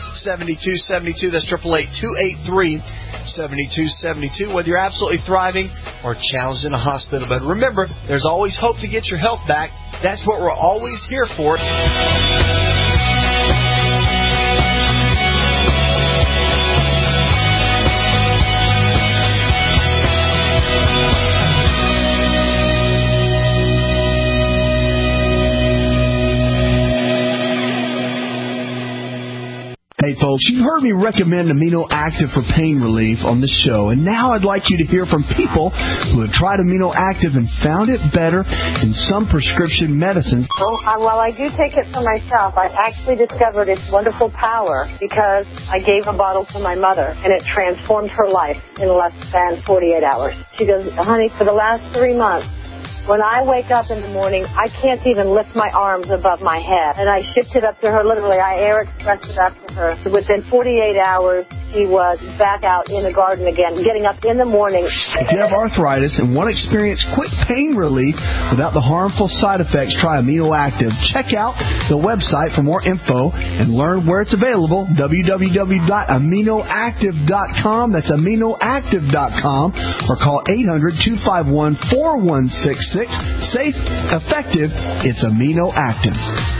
7272. That's 888-283-7272. Whether you're absolutely thriving or challenged in a hospital bed, remember, there's always hope to get your health back. That's what we're always here for. Hey folks, you've heard me recommend Amino Active for pain relief on the show, and now I'd like you to hear from people who have tried Amino Active and found it better than some prescription medicines. Well, I do take it for myself. I actually discovered its wonderful power because I gave a bottle to my mother, and it transformed her life in less than 48 hours. She goes, honey, for the last 3 months, When I wake up in the morning, I can't even lift my arms above my head. And I shipped it up to her, literally. I air expressed it up to her. So within 48 hours, she was back out in the garden again, getting up in the morning. If you have arthritis and want to experience quick pain relief without the harmful side effects, try Amino Active. Check out the website for more info and learn where it's available, www.aminoactive.com. That's aminoactive.com, or call 800-251-4166. Safe, effective, it's Amino Active.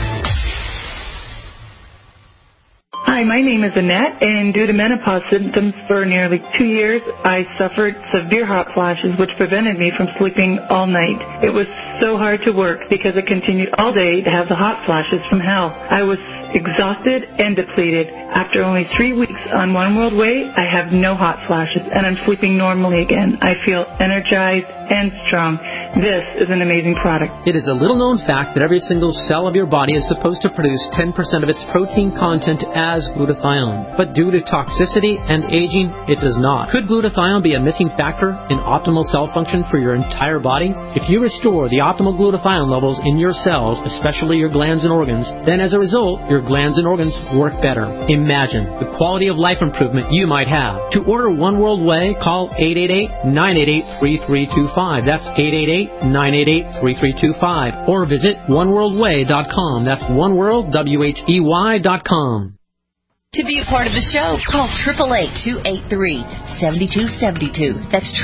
Hi, my name is Annette, and due to menopause symptoms for nearly 2 years, I suffered severe hot flashes, which prevented me from sleeping all night. It was so hard to work because it continued all day to have the hot flashes from hell. I was exhausted and depleted. After only 3 weeks on One World Way, I have no hot flashes, and I'm sleeping normally again. I feel energized and strong. This is an amazing product. It is a little-known fact that every single cell of your body is supposed to produce 10% of its protein content as glutathione. But due to toxicity and aging, it does not. Could glutathione be a missing factor in optimal cell function for your entire body? If you restore the optimal glutathione levels in your cells, especially your glands and organs, then as a result, your glands and organs work better. Imagine the quality of life improvement you might have. To order One World Way, call 888-988-3325. That's 888-988-3325. Or visit oneworldway.com. That's oneworldwhey.com. To be a part of the show, call 888-283-7272. That's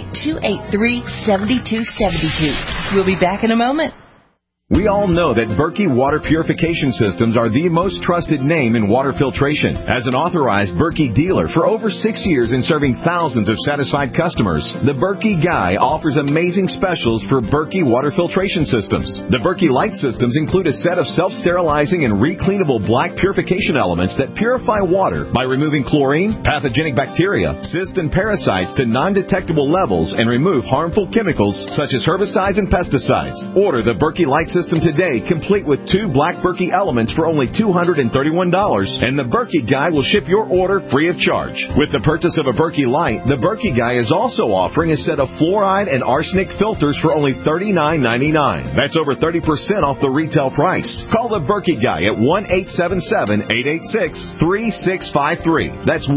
888-283-7272. We'll be back in a moment. We all know that Berkey Water Purification Systems are the most trusted name in water filtration. As an authorized Berkey dealer for over 6 years and serving thousands of satisfied customers, the Berkey Guy offers amazing specials for Berkey Water Filtration Systems. The Berkey Light Systems include a set of self-sterilizing and recleanable black purification elements that purify water by removing chlorine, pathogenic bacteria, cysts, and parasites to non-detectable levels and remove harmful chemicals such as herbicides and pesticides. Order the Berkey Light System today, complete with 2 black Berkey elements for only $231, and the Berkey Guy will ship your order free of charge. With the purchase of a Berkey Light, the Berkey Guy is also offering a set of fluoride and arsenic filters for only $39.99. That's over 30% off the retail price. Call the Berkey Guy at 1-877-886-3653. That's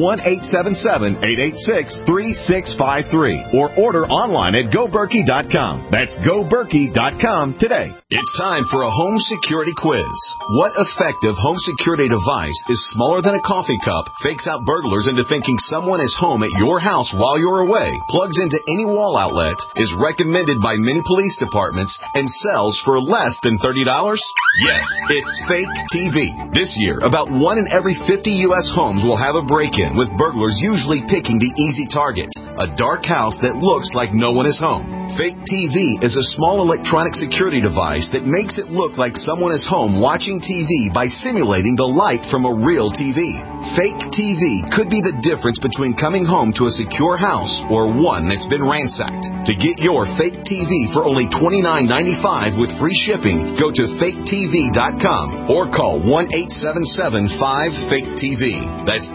1-877-886-3653. Or order online at GoBerkey.com. That's GoBerkey.com today. It's time for a home security quiz. What effective home security device is smaller than a coffee cup, fakes out burglars into thinking someone is home at your house while you're away, plugs into any wall outlet, is recommended by many police departments, and sells for less than $30? Yes, it's Fake TV. This year, about 1 in every 50 U.S. homes will have a break-in, with burglars usually picking the easy target, a dark house that looks like no one is home. Fake TV is a small electronic security device that makes it look like someone is home watching TV by simulating the light from a real TV. Fake TV could be the difference between coming home to a secure house or one that's been ransacked. To get your Fake TV for only $29.95 with free shipping, go to faketv.com or call 1-877-5-FAKE-TV. That's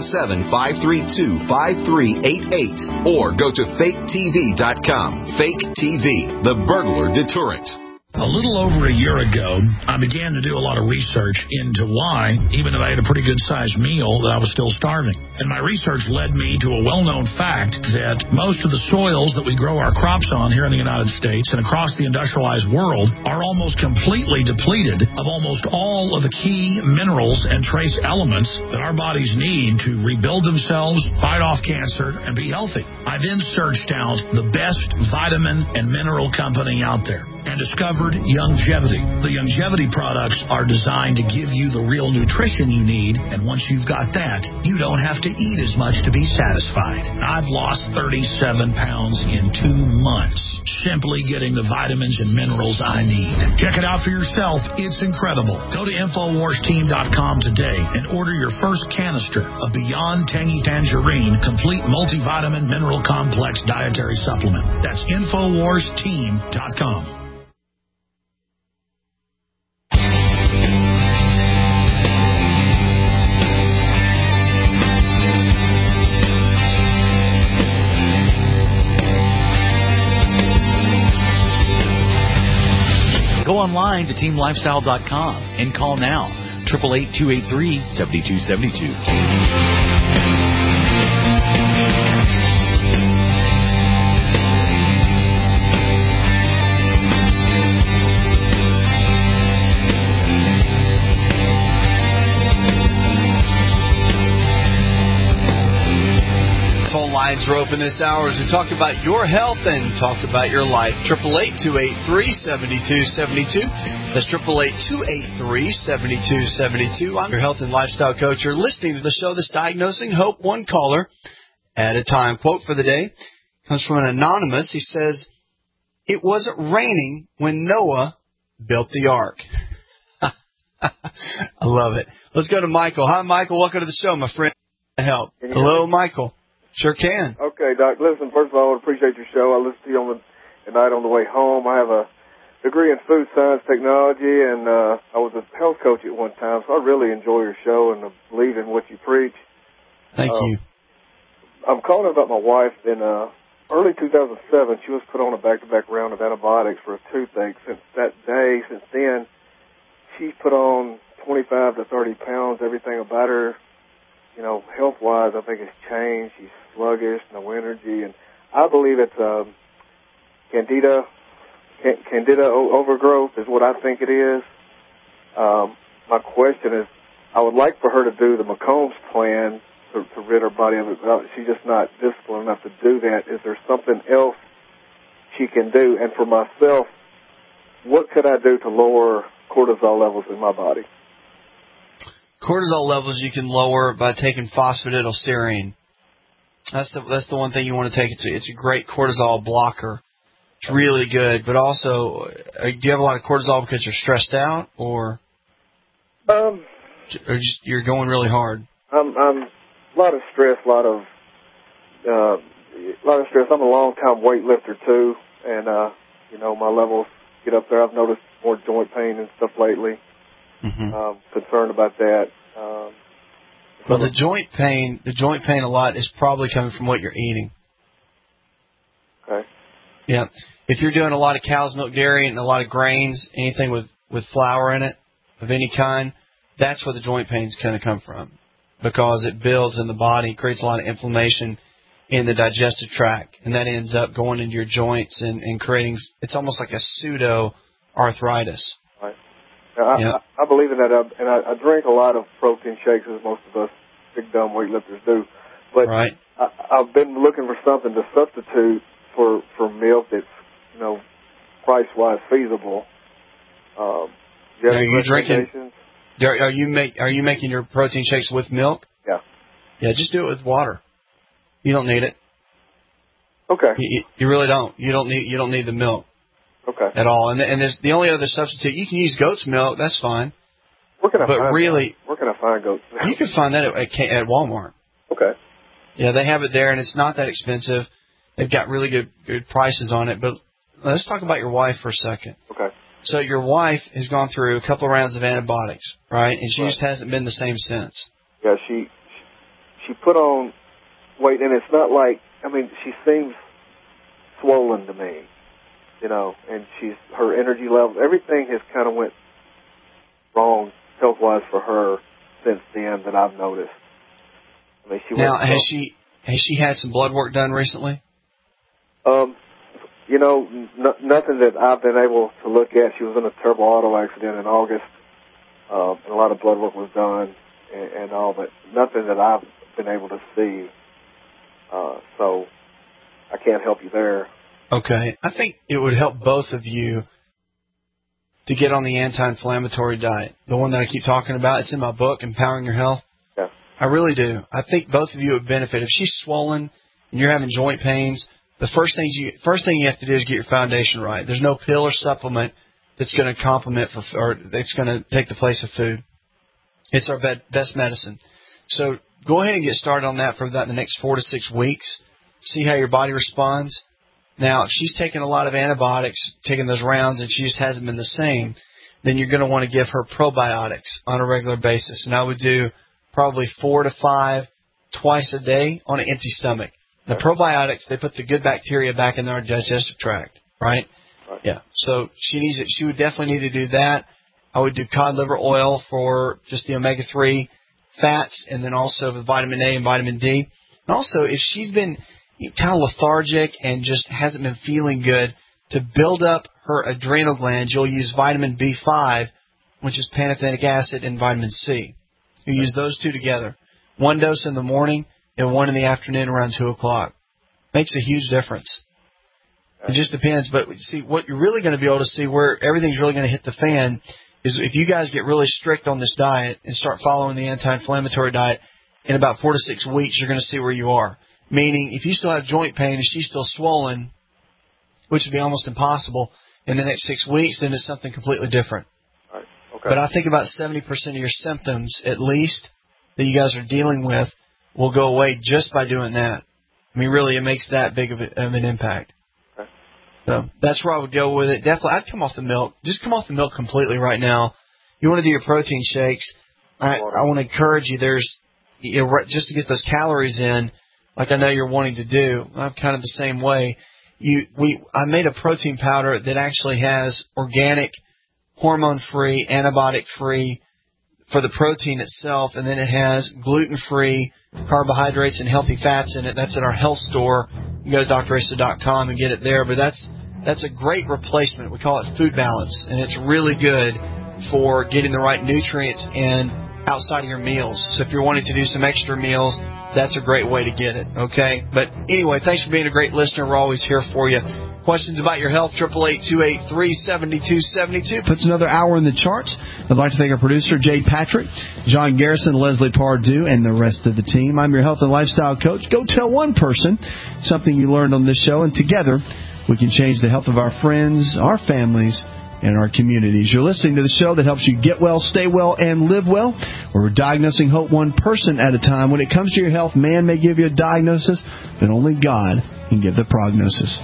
877-532-5388 or go to faketv.com. Fake TV, the burglar deterrent. A little over a year ago, I began to do a lot of research into why, even though I had a pretty good-sized meal, that I was still starving. And my research led me to a well-known fact that most of the soils that we grow our crops on here in the United States and across the industrialized world are almost completely depleted of almost all of the key minerals and trace elements that our bodies need to rebuild themselves, fight off cancer, and be healthy. I then searched out the best vitamin and mineral company out there and discovered Youngevity. The Youngevity products are designed to give you the real nutrition you need, and once you've got that, you don't have to eat as much to be satisfied. I've lost 37 pounds in 2 months, simply getting the vitamins and minerals I need. Check it out for yourself. It's incredible. Go to InfoWarsTeam.com today and order your first canister of Beyond Tangy Tangerine Complete Multivitamin Mineral Complex Dietary Supplement. That's InfoWarsTeam.com. online to teamlifestyle.com and call now. 888-283-7272. Lines are open this hour as we talk about your health and talk about your life. 888-283-7272. That's 888-283-7272. I'm your health and lifestyle coach. You're listening to the show that's diagnosing hope one caller at a time. Quote for the day comes from an anonymous. He says, "It wasn't raining when Noah built the ark." I love it. Let's go to Michael. Hi, Michael. Welcome to the show, my friend. Help. Hello, Michael. Sure can. Okay, Doc. Listen, first of all, I appreciate your show. I listened to you at night on the way home. I have a degree in food science technology, and I was a health coach at one time, so I really enjoy your show and believe in what you preach. Thank you. I'm calling about my wife. In early 2007, she was put on a back-to-back round of antibiotics for a toothache. Since then, she's put on 25 to 30 pounds. Everything about her, health-wise, I think it's changed. She's sluggish, no energy, and I believe it's candida overgrowth is what I think it is. My question is, I would like for her to do the McCombs plan to rid her body of it. She's just not disciplined enough to do that. Is there something else she can do? And for myself, what could I do to lower cortisol levels in my body? Cortisol levels you can lower by taking phosphatidylserine. That's the one thing you want to take. It's a great cortisol blocker. It's really good. But also, do you have a lot of cortisol because you're stressed out, or just you're going really hard? I'm a lot of stress, a lot of stress. I'm a long-time weightlifter too, and my levels get up there. I've noticed more joint pain and stuff lately. Concerned about that. Well, the joint pain a lot is probably coming from what you're eating. Okay. Yeah. If you're doing a lot of cow's milk dairy and a lot of grains, anything with flour in it of any kind, that's where the joint pain's going to come from, because it builds in the body, creates a lot of inflammation in the digestive tract, and that ends up going into your joints and creating, it's almost like a pseudo arthritis. Right. Now, I believe in that, and I drink a lot of protein shakes, as most of us big dumb weightlifters do. But right. I've been looking for something to substitute for milk that's price-wise feasible. Are you drinking? Are you making your protein shakes with milk? Yeah. Yeah, just do it with water. You don't need it. Okay. You really don't. You don't need the milk. Okay. At all. And there's the only other substitute, you can use goat's milk, that's fine. Where can I find goat's milk? You can find that at Walmart. Okay. Yeah, they have it there, and it's not that expensive. They've got really good prices on it. But let's talk about your wife for a second. Okay. So your wife has gone through a couple of rounds of antibiotics, right? And she just hasn't been the same since. Yeah, she put on weight, and it's not like, she seems swollen to me. And her energy levels, everything has kind of went wrong health-wise for her since then that I've noticed. Has she had some blood work done recently? Nothing that I've been able to look at. She was in a terrible auto accident in August, and a lot of blood work was done and all, but nothing that I've been able to see. So I can't help you there. Okay. I think it would help both of you to get on the anti-inflammatory diet, the one that I keep talking about. It's in my book, Empowering Your Health. Yeah. I really do. I think both of you would benefit. If she's swollen and you're having joint pains, the first thing you have to do is get your foundation right. There's no pill or supplement that's going to complement or that's going to take the place of food. It's our best medicine. So go ahead and get started on that for the next 4 to 6 weeks. See how your body responds. Now, if she's taken a lot of antibiotics, taking those rounds, and she just hasn't been the same, then you're going to want to give her probiotics on a regular basis. And I would do probably 4 to 5 twice a day on an empty stomach. The probiotics, they put the good bacteria back in our digestive tract, right? Right. Yeah. So she would definitely need to do that. I would do cod liver oil for just the omega-3 fats, and then also the vitamin A and vitamin D. And also, if she's been kind of lethargic and just hasn't been feeling good, to build up her adrenal glands, you'll use vitamin B5, which is pantothenic acid, and vitamin C. You use those two together. 1 dose in the morning and 1 in the afternoon around 2 o'clock. Makes a huge difference. It just depends. But see, what you're really going to be able to see where everything's really going to hit the fan is if you guys get really strict on this diet and start following the anti-inflammatory diet, in about 4 to 6 weeks, you're going to see where you are. Meaning, if you still have joint pain and she's still swollen, which would be almost impossible, in the next 6 weeks, then it's something completely different. Right. Okay. But I think about 70% of your symptoms, at least, that you guys are dealing with will go away just by doing that. I mean, really, it makes that big of an impact. Okay. So that's where I would go with it. Definitely, I'd come off the milk. Just come off the milk completely right now. You want to do your protein shakes. I want to encourage you. Just to get those calories in, like I know you're wanting to do. I'm kind of the same way. I made a protein powder that actually has organic, hormone-free, antibiotic-free for the protein itself, and then it has gluten-free carbohydrates and healthy fats in it. That's at our health store. You can go to drasa.com and get it there. But that's a great replacement. We call it Food Balance, and it's really good for getting the right nutrients in outside of your meals. So if you're wanting to do some extra meals, that's a great way to get it, okay? But anyway, thanks for being a great listener. We're always here for you. Questions about your health, 888-283-7272. Puts another hour in the charts. I'd like to thank our producer, Jay Patrick, John Garrison, Leslie Pardue, and the rest of the team. I'm your health and lifestyle coach. Go tell one person something you learned on this show, and together we can change the health of our friends, our families, and our communities. You're listening to the show that helps you get well, stay well, and live well. We're diagnosing hope one person at a time. When it comes to your health, man may give you a diagnosis, but only God can give the prognosis.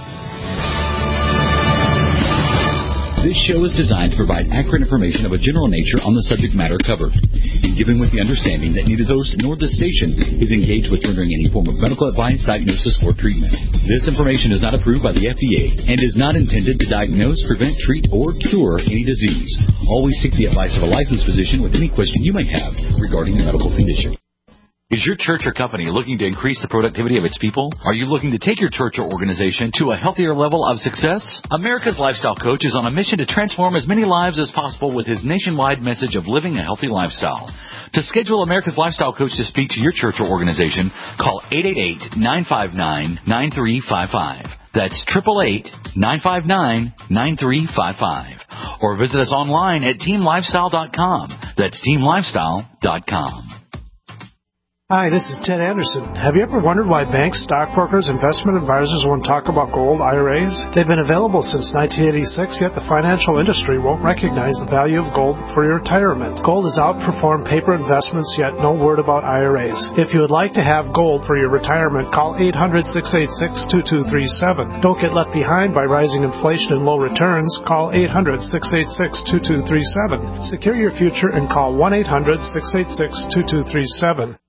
This show is designed to provide accurate information of a general nature on the subject matter covered, and given with the understanding that neither the host nor the station is engaged with rendering any form of medical advice, diagnosis, or treatment. This information is not approved by the FDA and is not intended to diagnose, prevent, treat, or cure any disease. Always seek the advice of a licensed physician with any question you may have regarding a medical condition. Is your church or company looking to increase the productivity of its people? Are you looking to take your church or organization to a healthier level of success? America's Lifestyle Coach is on a mission to transform as many lives as possible with his nationwide message of living a healthy lifestyle. To schedule America's Lifestyle Coach to speak to your church or organization, call 888-959-9355. That's 888-959-9355. Or visit us online at teamlifestyle.com. That's teamlifestyle.com. Hi, this is Ted Anderson. Have you ever wondered why banks, stockbrokers, investment advisors won't talk about gold IRAs? They've been available since 1986, yet the financial industry won't recognize the value of gold for your retirement. Gold has outperformed paper investments, yet no word about IRAs. If you would like to have gold for your retirement, call 800-686-2237. Don't get left behind by rising inflation and low returns. Call 800-686-2237. Secure your future and call 1-800-686-2237.